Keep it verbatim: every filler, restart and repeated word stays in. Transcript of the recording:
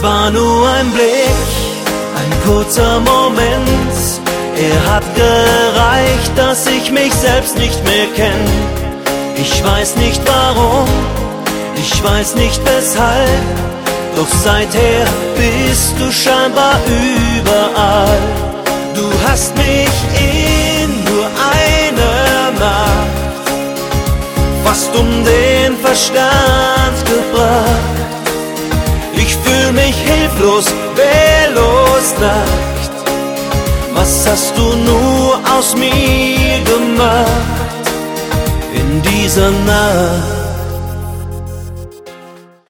Es war nur ein Blick, ein kurzer Moment. Er hat gereicht, dass ich mich selbst nicht mehr kenn. Ich weiß nicht warum, ich weiß nicht weshalb, doch seither bist du scheinbar überall. Du hast mich in nur einer Nacht fast um den Verstand gebracht. Ich fühl mich hilflos, wehrlos nackt. Was hast du nur aus mir gemacht in dieser Nacht?